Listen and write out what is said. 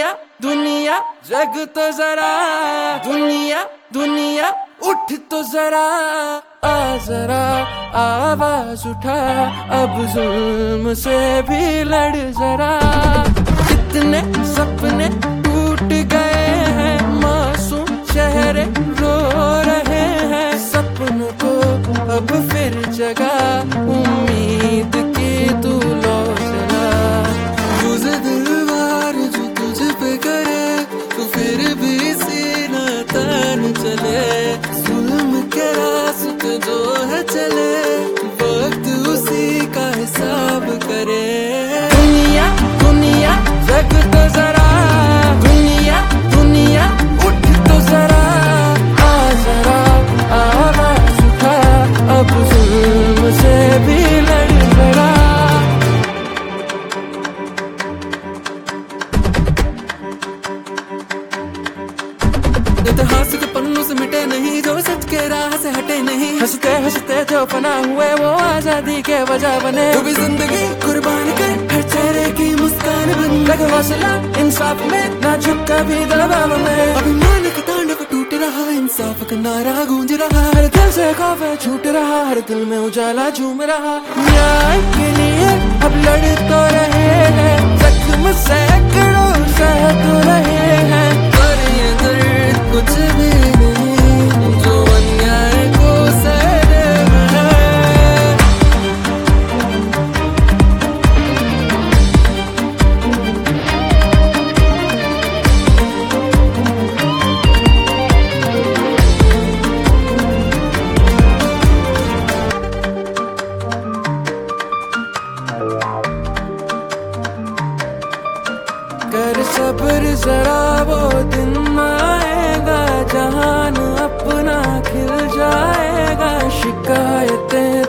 दुनिया दुनिया जग तो जरा, दुनिया दुनिया उठ तो जरा, आ जरा आवाज उठा, अब जुल्म से भी लड़ जरा। कितने सपने टूट गए हैं, मासूम चेहरे रो रहे हैं, सपनों को अब फिर जगह उम्मीद की तू लौटना। तुझे दिलवार जो तुझ पे करे, तो फिर भी सीना तान चले, जुल्म के रास्ते जो है चले, वक्त उसी का हिसाब करे। दुनिया दुनिया जग तो जरा, दुनिया दुनिया उठ तो जरा, आ जरा आवाज उठा, अब जुल्म से भी लड़ जरा। इतिहास के पन्नों से मिटे नहीं, जो सच के राह से हटे नहीं, हंसते हंसते जो फना हुए वो आजादी के वजह बने। जो भी जिंदगी कुर्बान कर हर चेहरे की मुस्कान बन, लगे हौसला इंसाफ में ना झुक कभी दबाव में। अभिमान का तांडव टूट रहा, इंसाफ का नारा गूंज रहा, हर दिल से खौफ छूट रहा, हर दिल में उजाला झूम रहा। न्याय के लिए अब लड़ तो रहे हैं, जख्म सैकड़ों सह तो रहे हैं, पर ये दर्द कुछ भी नहीं जो अन्याय को सह रहा है। कर सब्र जरा, वो दिन आएगा जहान अपना खिल जाएगा, शिकायतें